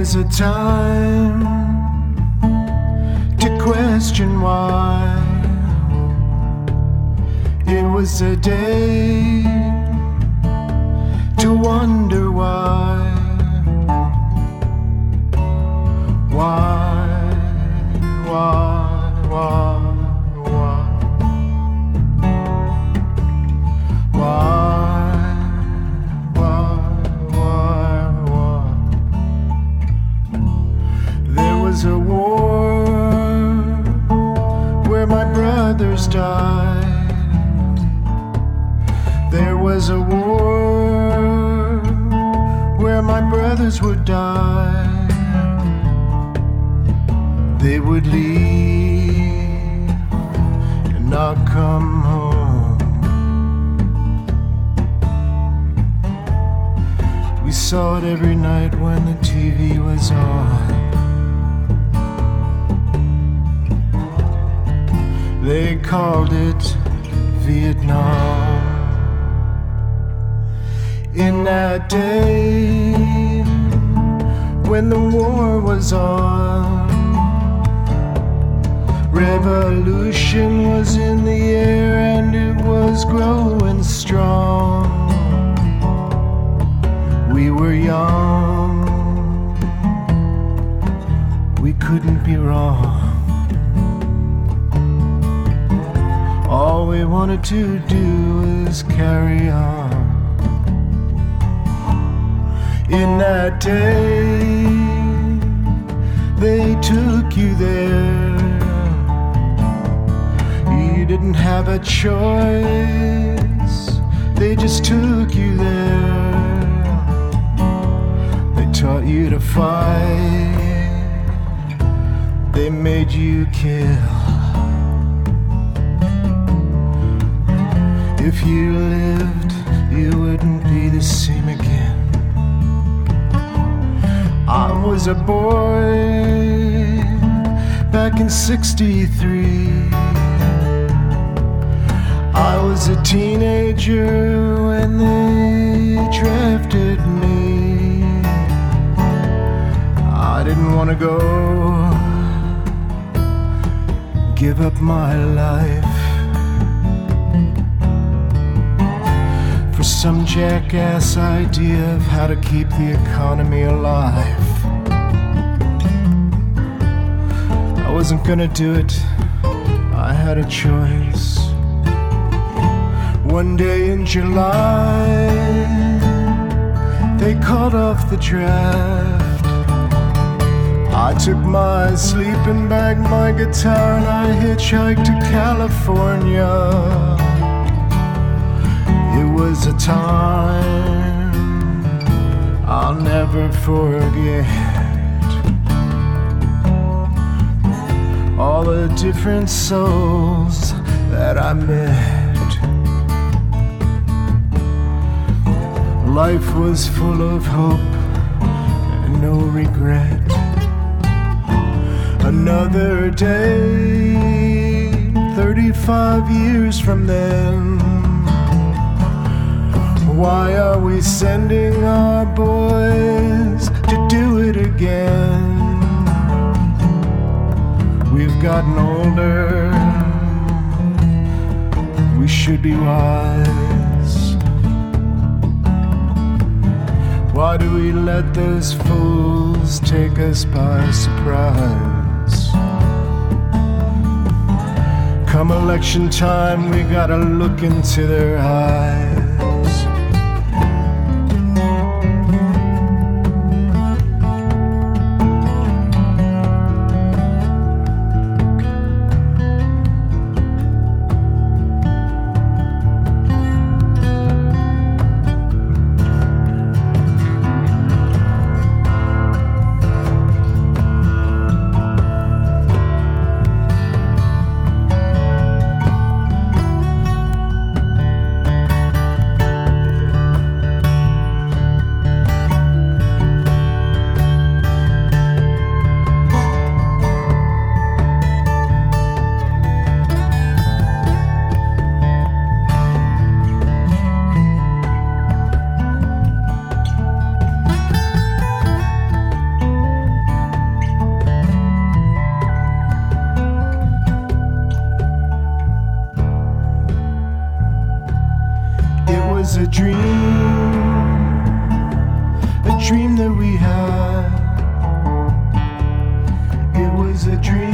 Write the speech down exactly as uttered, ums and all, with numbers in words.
was a time to question why. It was a day to wonder why. Why, why, why, why? Why, why, why, why? There was a war where my brothers died. There was a war where my brothers would die. They would leave and not come home. We saw it every night when the T V was on. They called it Vietnam. In that day when the war was on, revolution was in the air and it was growing strong. We were young, we couldn't be wrong. All we wanted to do is carry on. In that day, they took you there. You didn't have a choice, they just took you there. They taught you to fight, they made you kill. If you lived, you wouldn't be the same again. I was a boy back in sixty-three. I was a teenager when they drafted me. I didn't want to go, give up my life for some jackass idea of how to keep the economy alive. I wasn't gonna do it, I had a choice. One day in July, they called off the draft. I took my sleeping bag, my guitar, and I hitchhiked to California. It was a time I'll never forget. All the different souls that I met. Life was full of hope and no regret. Another day, thirty-five years from then. Why are we sending our boys to do it again? We've gotten older, we should be wise. Why do we let those fools take us by surprise? Come election time, we gotta look into their eyes. dream that we had. It was a dream.